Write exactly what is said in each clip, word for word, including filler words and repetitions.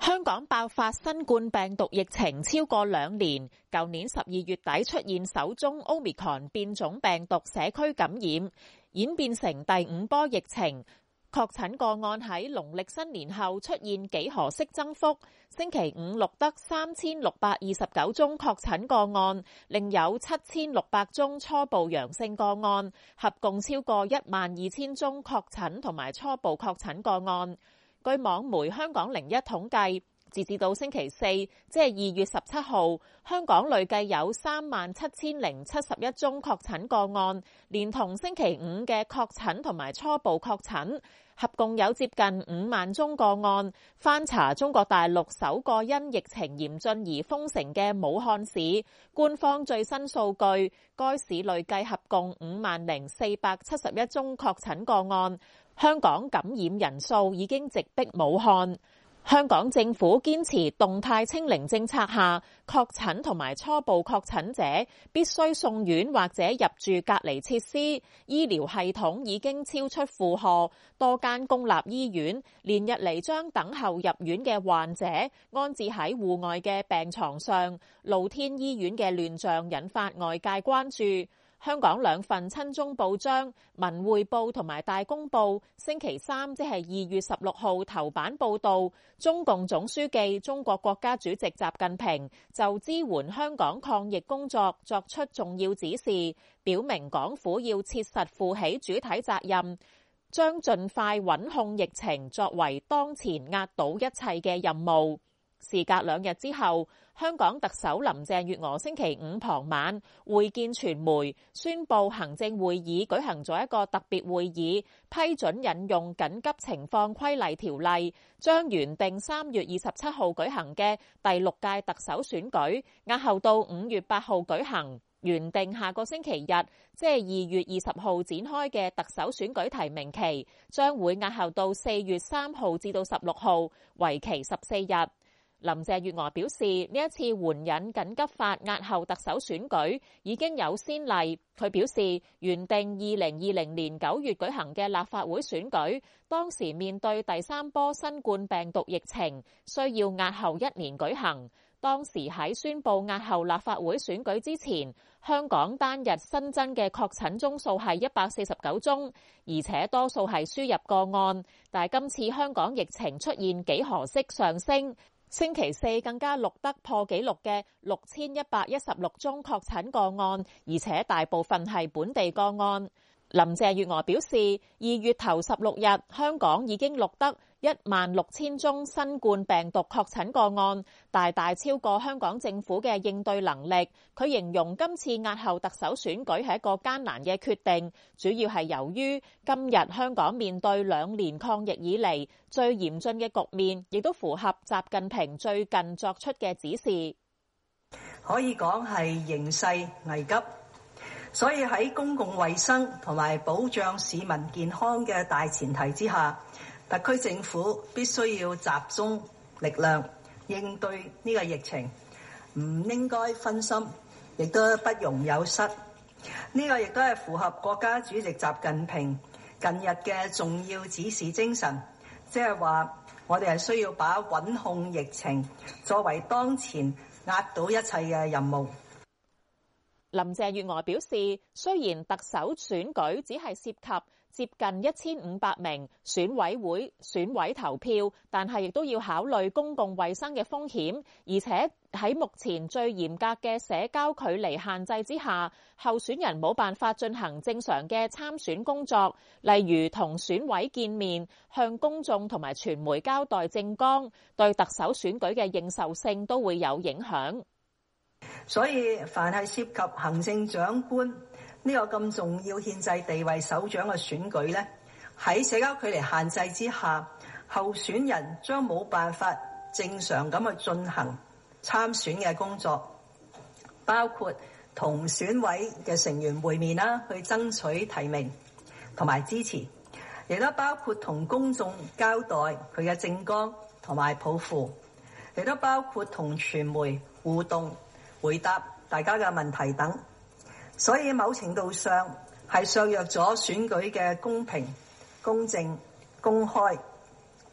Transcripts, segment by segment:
香港爆發新冠病毒疫情超過兩年，舊年十二月底出現首宗 Omicron 變種病毒社區感染，演變成第五波疫情。確診個案喺農曆新年後出現幾何式增幅，星期五錄得三千六百二十九宗確診個案，另有七千六百宗初步陽性個案，合共超過一萬二千宗確診同埋初步確診個案。據網媒香港零一統計，截至到星期四，即係二月十七號，香港累計有三萬七千零七十一宗確診個案，連同星期五嘅確診同埋初步確診，合共有接近五萬宗個案。翻查中國大陸首個因疫情嚴峻而封城嘅武漢市，官方最新數據，該市累計合共五萬零四百七十一宗確診個案。香港感染人數已經直逼武漢。香港政府堅持動態清零政策下，確診同埋初步確診者必須送院或者入住隔離設施，醫療系統已經超出負荷，多間公立醫院連日嚟將等候入院嘅患者安置喺戶外嘅病床上，露天醫院嘅亂象引發外界關注。香港兩份親中報章《文匯報》同埋《大公報》星期三即係二月十六號頭版報導，中共總書記、中國國家主席習近平就支援香港抗疫工作作出重要指示，表明港府要切實負起主體責任，將盡快穩控疫情作為當前壓倒一切嘅任務。事隔兩日之後，香港特首林鄭月娥星期五傍晚會見傳媒，宣布行政會議舉行咗一個特別會議，批准引用緊急情況規例條例，將原定三月二十七號舉行嘅第六屆特首選舉押後到五月八號舉行。原定下個星期日，即係二月二十號展開嘅特首選舉提名期，將會押後到四月三號至到十六號，為期十四日。林鄭月娥表示，呢一次援引緊急法押後特首選舉已經有先例。佢表示，原定二零二零年九月舉行嘅立法會選舉，當時面對第三波新冠病毒疫情，需要押後一年舉行。當時喺宣布押後立法會選舉之前，香港單日新增嘅確診宗數係一百四十九宗，而且多數係輸入個案。但係今次香港疫情出現幾何式上升。星期四更加錄得破紀錄嘅六千一百一十六宗確診個案，而且大部分係本地個案。林鄭月娥表示，二月頭十六日香港已經錄得一萬六千宗新冠病毒確診個案，大大超過香港政府嘅應對能力。佢形容今次押後特首選舉係一個艱難嘅決定，主要係由於今日香港面對兩年抗疫以嚟最嚴峻嘅局面，亦都符合習近平最近作出嘅指示。 可以講係形勢危急。所以喺公共衛生同埋保障市民健康嘅大前提之下，特區政府必須要集中力量應對呢個疫情，唔應該分心，亦都不容有失。呢個亦都係符合國家主席習近平近日嘅重要指示精神，即係話我哋係需要把穩控疫情作為當前壓倒一切嘅任務。 林鄭月娥表示，雖然特首選舉只係涉及接近一千五百名選委會選委投票，但係亦都要考慮公共衛生嘅風險，而且喺目前最嚴格嘅社交距離限制之下，候選人冇辦法進行正常嘅參選工作，例如同選委見面、向公眾同埋傳媒交代政綱，對特首選舉嘅認受性都會有影響。 所以，凡係涉及行政長官呢個咁重要憲制地位首長嘅選舉咧，喺社交距離限制之下，候選人將冇辦法正常咁去進行參選嘅工作，包括同選委嘅成員會面啦，去爭取提名同埋支持，亦都包括同公眾交代佢嘅政綱同埋抱負，亦都包括同傳媒互動，回答大家嘅問題等，所以某程度上係削弱咗選舉嘅公平、公正、公開，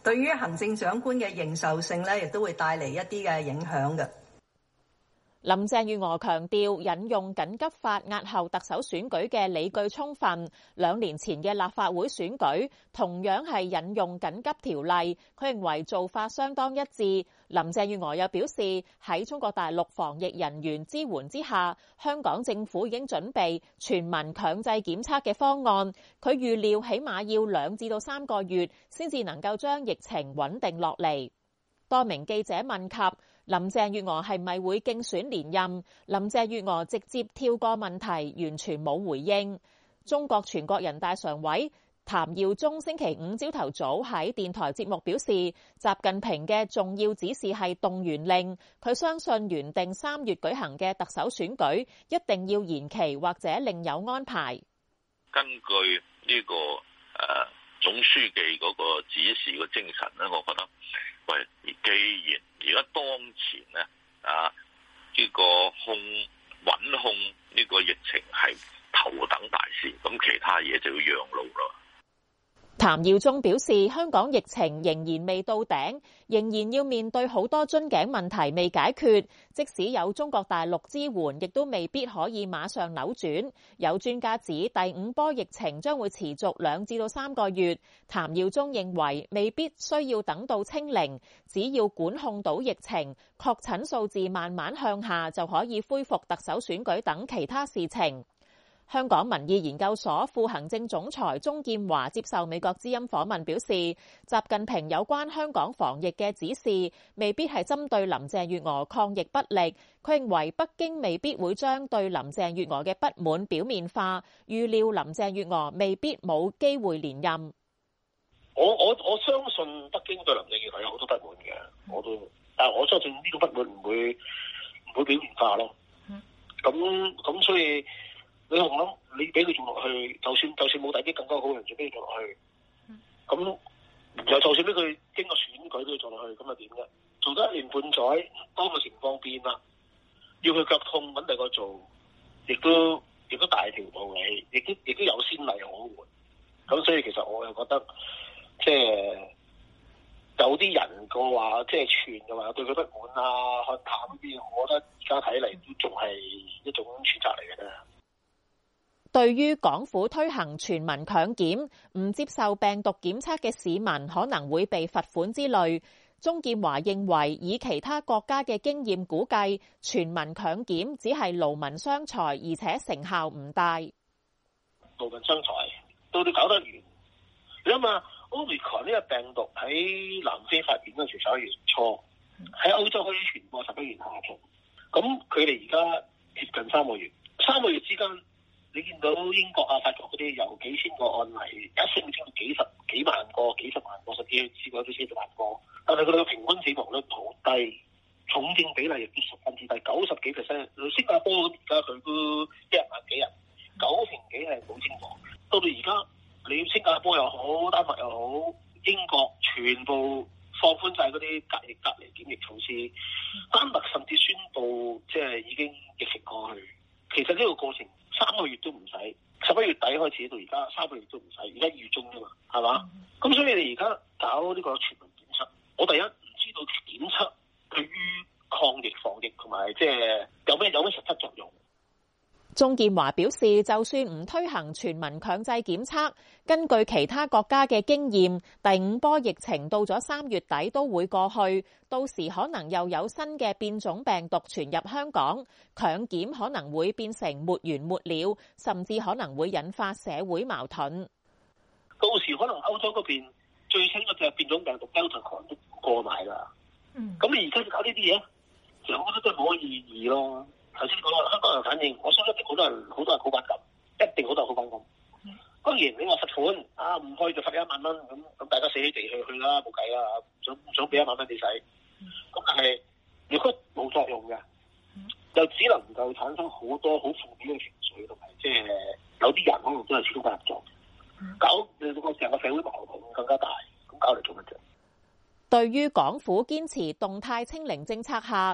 對於行政長官嘅認受性咧，亦都會帶嚟一啲嘅影響嘅。 林鄭月娥強調，引用緊急法押後特首選舉嘅理據充分，兩年前嘅立法會選舉同樣係引用緊急條例，佢認為做法相當一致。林鄭月娥又表示，喺中國大陸防疫人員支援之下，香港政府已經準備全民強制檢測嘅方案，佢預料起碼要兩至到三個月先至能夠將疫情穩定落嚟。多名記者問及林鄭月娥係咪會競選連任，林鄭月娥直接跳過問題，完全冇回應。中國全國人大常委譚耀宗星期五朝頭早喺電台節目表示，習近平嘅重要指示係動員令，佢相信原定三月舉行嘅特首選舉一定要延期或者另有安排。 根據呢個誒總書記嗰個指示嘅精神咧，我覺得喂，既然而家當前咧啊，呢個控穩控呢個疫情係頭等大事，咁其他嘢就要讓路啦。 譚耀宗表示，香港疫情仍然未到頂，仍然要面對好多樽頸問題未解決，即使有中國大陸支援，亦都未必可以馬上扭轉。有專家指第五波疫情將會持續兩至到三個月。譚耀宗認為未必需要等到清零，只要管控到疫情，確診數字慢慢向下，就可以恢復特首選舉等其他事情。香港民意研究所副行政總裁鍾劍華接受美國之音訪問表示，習近平有關香港防疫嘅指示未必係針對林鄭月娥抗疫不力，佢認為北京未必會將對林鄭月娥嘅不滿表面化，預料林鄭月娥未必冇機會連任。 我我我相信北京對林鄭月娥有好多不滿嘅，我都，但係我相信呢個不滿唔會唔會表面化咯。咁咁所以。你同諗，你俾佢做落去，就算就算冇第啲更加好嘅人做俾佢做落去，咁又就算俾佢經過選舉都要做落去，咁又點啫？做咗一年半載，當個情況變啦，要佢腳痛揾第個做，亦都亦都大條道理，亦都亦都有先例可換。咁所以其實我又覺得，即係有啲人個話，即係傳嘅話對佢不滿啊，看淡啲，我覺得而家睇嚟都仲係一種選擇嚟嘅啫。 對於港府推行全民強檢，唔接受病毒檢測嘅市民可能會被罰款之類，鍾劍華認為以其他國家嘅經驗估計，全民強檢只係勞民傷財，而且成效唔大。 勞民傷財到你搞得完，你諗下 Omicron 呢個病毒喺南非發現嗰陣時十一月初，喺歐洲開始傳播十一月下旬，咁佢哋而家接近三個月，三個月之間。你見到英國啊、法國嗰啲由幾千個案例，一升升到幾十幾萬個、幾十萬個，甚至試過都幾十萬個。但係佢哋嘅平均死亡率好低，重症比例亦都十分之低，九十幾 percent。新加坡咁而家佢都一日萬幾人，九成幾係冇症狀。到到而家，你新加坡又好，丹麥又好，英國全部放寬晒嗰啲隔離隔離檢疫措施。丹麥甚至宣布即係已經疫情過去。其實呢個過程。三個月都唔使，十一月底開始到而家三個月都唔使，而家二月中啫嘛，係嘛？咁所以你而家搞呢個全民檢測，我第一唔知道檢測對於抗疫防疫同埋即係有咩有咩實質作用。 鍾劍華表示，就算唔推行全民強制檢測，根據其他國家嘅經驗，第五波疫情到咗三月底都會過去，到時可能又有新嘅變種病毒傳入香港，強檢可能會變成沒完沒了，甚至可能會引發社會矛盾。 到時可能歐洲嗰邊最新嗰隻變種病毒 Delta 都過埋啦。嗯，咁你而家搞呢啲嘢，其實我覺得都係冇乜意義咯。頭先講啦，香港人反應，我相信一定好多人，好多人好反感，一定好多人好反感。當然你話罰款啊，唔去就罰你一萬蚊，咁咁大家死死地去去啦，冇計啦，唔想唔想俾一萬蚊你使。咁但係如果冇作用嘅，就只能夠產生好多好負面嘅情緒，同埋即係有啲人可能都係始終不合作，搞令到個成個社會矛盾更加大。咁搞嚟做乜啫？ 對於港府堅持動態清零政策下，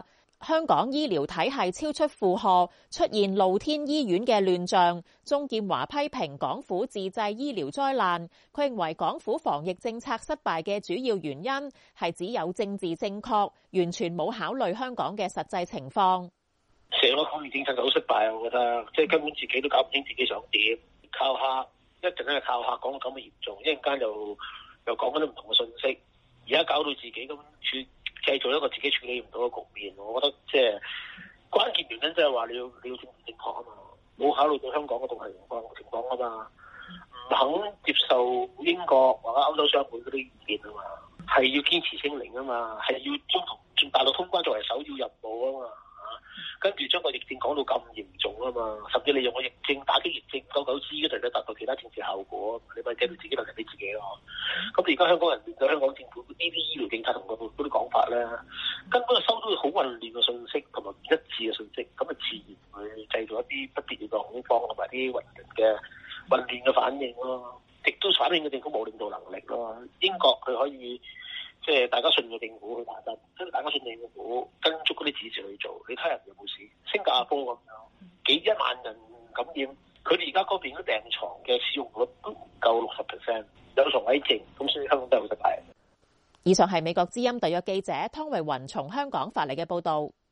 香港醫療體系超出負荷，出現露天醫院嘅亂象。鍾劍華批評港府自製醫療災難，佢認為港府防疫政策失敗嘅主要原因係只有政治正確，完全冇考慮香港嘅實際情況。 成個抗疫政策就好失敗，我覺得即係根本自己都搞唔清自己想點，靠客一陣間係靠客講到咁嘅嚴重，一陣間又又講緊啲唔同嘅信息，而家搞到自己咁處製造一個自己處理唔到嘅局面。我覺得即係關鍵原因即係話你要你要政治正確啊嘛，冇考慮到香港嗰度係情況情況啊嘛，唔肯接受英國或者歐洲商會嗰啲意見啊嘛，係要堅持清零啊嘛，係要將同大陸通關作為首要任務啊嘛。跟住將個疫症講到咁嚴重啊嘛，甚至你用個疫症打擊疫症九九支嗰陣咧，達到其他政治效果，你咪借到自己問題俾自己咯。咁而家香港人面對香港政府呢啲醫療政策同嗰嗰啲講法咧，根本就收到好混亂嘅信息同埋唔一致嘅信息，咁啊自然會製造一啲不必要嘅恐慌同埋啲混亂嘅混亂嘅反應咯，亦都反映嘅政府冇領導能力咯。英國佢可以。即係大家信個政府去打針，跟住大家信政府跟足嗰啲指示去做，你睇人有冇事？新加坡咁樣幾一萬人感染，佢哋而家嗰邊啲病床嘅使用率都唔夠六十 percent， 有床位剩，咁所以香港都係好失敗。 以上係美國之音特約記者湯慧雲從香港發嚟嘅報導。